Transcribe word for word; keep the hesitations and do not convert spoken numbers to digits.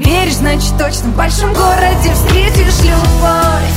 веришь, значит точно в большом городе встретишь любовь.